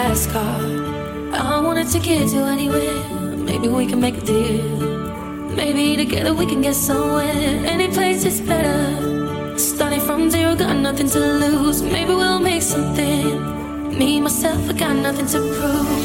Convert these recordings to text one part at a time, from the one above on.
fast car. I wanna take you to anywhere. Maybe we can make a deal. Maybe together we can get somewhere. Any place is better. Starting from zero, got nothing to lose. Maybe we'll make something. Me, myself, I got nothing to prove.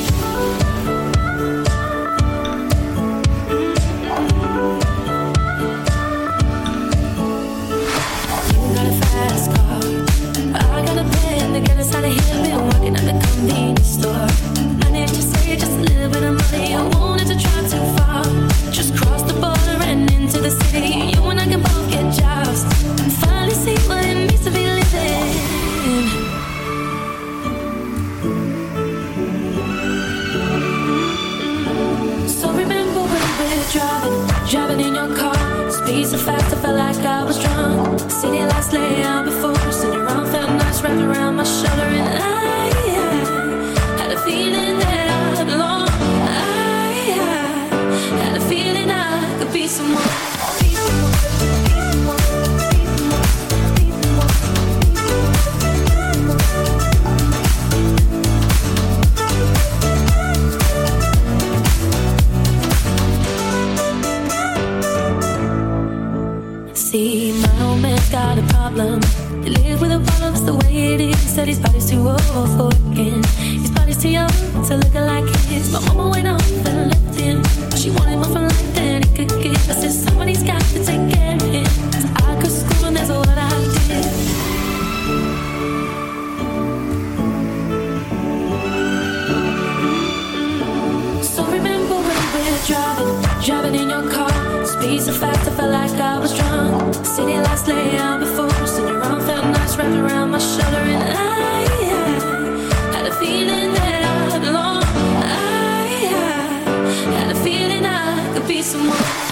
To get us out of here, been working at the convenience store. Managed to save just a little bit of money. I wanted to try too far. Just cross the border and into the city. You and I can both get jobs and finally see what it means to be living. So remember when we're driving in your car. Speed so fast, I felt like I was drunk. City lights lay out before us, and your arm felt nice wrapped around my shoulder. And I had a feeling that I belong. I had a feeling I could be someone. See, my old man's got a problem. They live with a problem, that's the way it is. Said his body's too old for working. His body's too young to look like his. My mama went off and left him. She wanted more from life than he could give. I said somebody's got to take care of him. So I could school and that's what I did. So remember when we're driving in your car. Speed so fast, I felt like I was drunk. City lights lay out before us, and your arm felt nice wrapped around my shoulder. And I had a feeling that I belong. I had a feeling I could be someone.